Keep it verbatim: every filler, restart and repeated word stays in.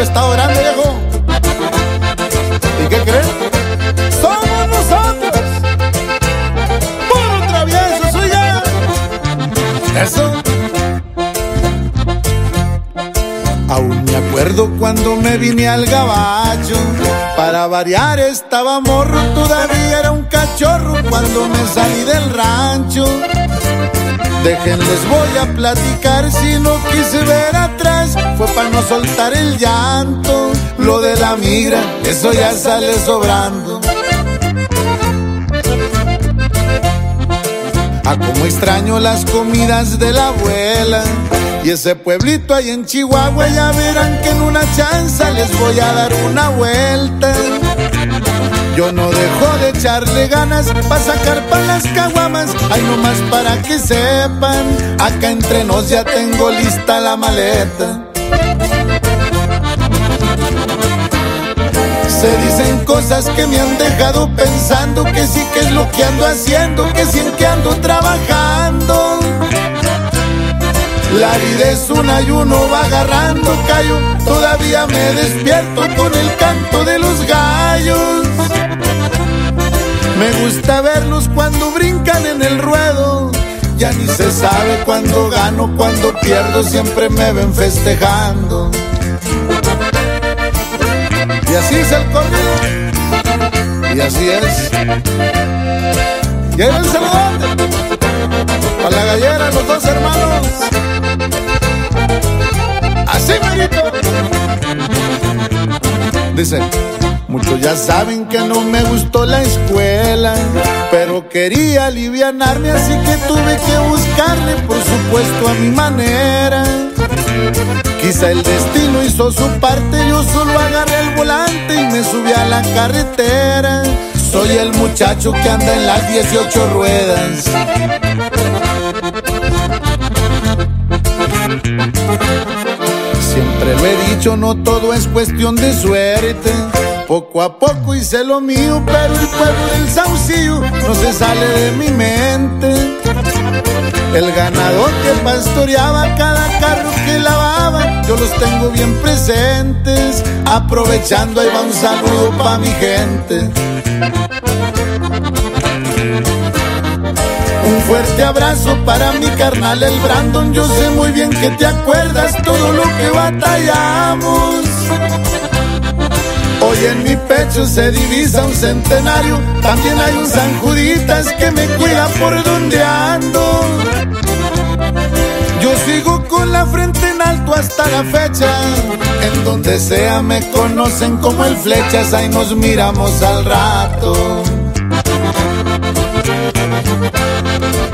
Hidalgo, Estado Grande, viejo. ¿Y qué creen? ¡Somos nosotros! ¡Puro travieso, soy ya! Eso. Aún me acuerdo cuando me vine al gabacho. Para variar estaba morro, todavía era un cachorro cuando me salí del rancho. Déjenles voy a platicar, si no quise ver atrás, fue para no soltar el llanto. Lo de la migra, eso ya sale sobrando. Ah, como extraño las comidas de la abuela. Y ese pueblito ahí en Chihuahua, ya verán que en una chanza les voy a dar una vuelta. Yo no dejo de echarle ganas pa' sacar pa' las caguamas. Ay, nomás para que sepan, acá entre nos ya tengo lista la maleta. Se dicen cosas que me han dejado pensando, que sí que es lo que ando haciendo, que sí en que ando trabajando. La vida es una y uno va agarrando callo. Todavía me despierto con el canto de los gallos. Me gusta verlos cuando brincan en el ruedo. Ya ni se sabe cuándo gano, cuándo pierdo, siempre me ven festejando. Y así es el corrido, y así es. Y ahí va el saludote a la gallera, los dos hermanos. Así merito. Dice: muchos ya saben que no me gustó la escuela, pero quería alivianarme, así que tuve que buscarle, por supuesto, a mi manera. Quizá el destino hizo su parte, yo solo agarré el volante y me subí a la carretera. Soy el muchacho que anda en las dieciocho ruedas. Siempre lo he dicho, no todo es cuestión de suerte. Poco a poco hice lo mío, pero el pueblo del Saucillo no se sale de mi mente. El ganador que pastoreaba, cada carro que lavaba, yo los tengo bien presentes. Aprovechando, ahí va un saludo pa' mi gente. Un fuerte abrazo para mi carnal el Brandon. Yo sé muy bien que te acuerdas todo lo que batallamos. Hoy en mi pecho se divisa un centenario. También hay un San Juditas que me cuida por donde ando. Yo sigo con la frente en alto hasta la fecha. En donde sea me conocen como el Flechas. Ahí nos miramos al rato.